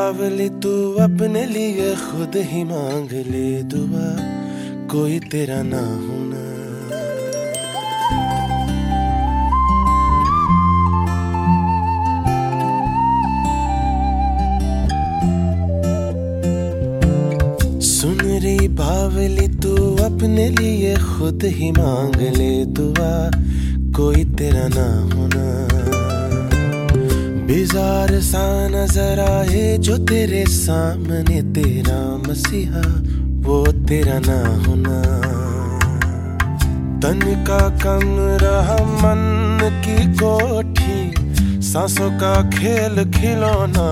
बावली तू अपने लिए खुद ही मांग ले दुआ, कोई तेरा ना होना। सुन रे बावली तू अपने लिए खुद ही मांग ले दुआ, कोई तेरा ना होना। बेजार सा नजर आए जो तेरे सामने तेरा मसीहा, वो तेरा ना होना। तन का कमरा मन की कोठी, सांसों का खेल खिलौना।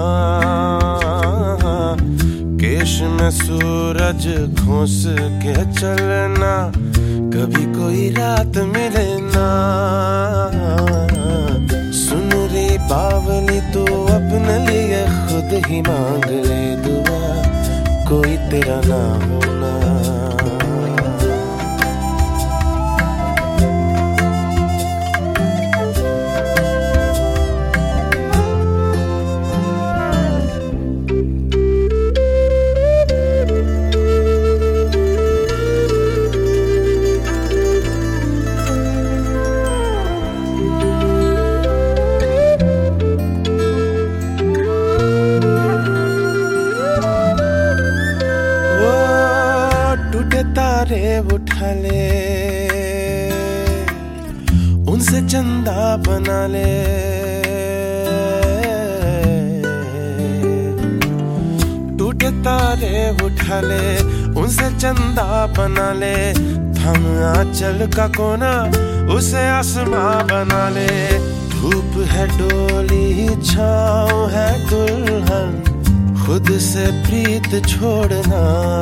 केश में सूरज घोंस के चलना, कभी कोई रात मिले ना। सुन रे बावली तू अपने लिए खुद ही मांग ले दुआ, कोई तेरा ना होना। तारे उठा ले, उनसे चंदा बना ले। टूटे तारे उठा ले, उनसे चंदा बना ले। थम आंचल का कोना, उसे आसमां बना ले। धूप है डोली, छाँव है दुल्हन, खुद से प्रीत छोड़ना।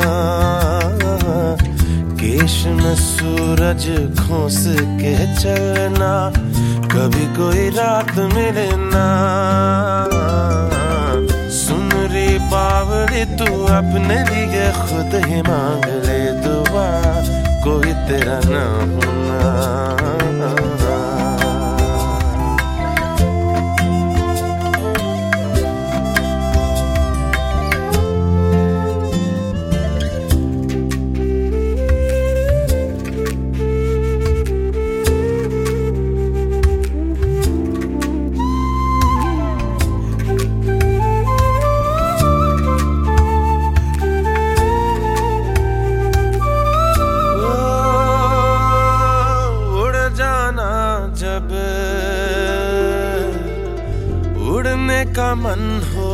केश में सूरज घोंस के चलना, कभी कोई रात मिले ना। सुन रे बावली तू अपने लिए खुद ही मांग ले दुआ, कोई तेरा ना होना। जब उड़ने का मन हो,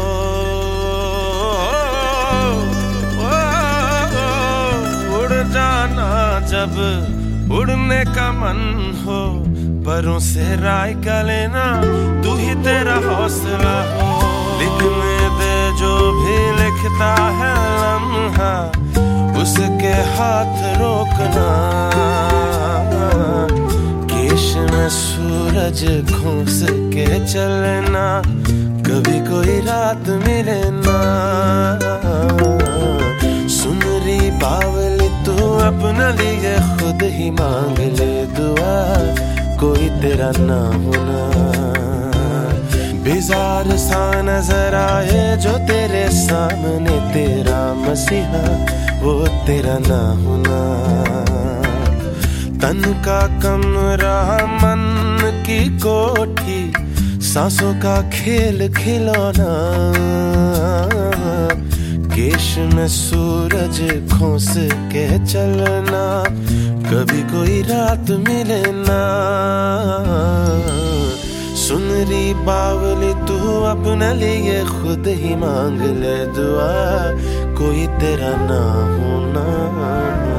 उड़ जाना जब उड़ने का मन हो। परों से राय का लेना, तू ही तेरा हौसला हो। लिखने दे जो भी लिखता है लम्हा, उसके हाथ रोकना। केश में सूरज घोंस के चलना, कभी कोई रात मिले ना। सुन री बावली तू अपने लिए खुद ही मांग ले दुआ, कोई तेरा ना होना। बेजार सा नजर आए जो तेरे सामने तेरा मसीहा, वो तेरा ना होना। तन का कमरा मन की कोठी, सांसों का खेल खिलौना। केश में सूरज घोंस के चलना, कभी कोई रात मिले ना। सुन री बावली तू अपने लिए खुद ही मांग ले दुआ, कोई तेरा ना होना।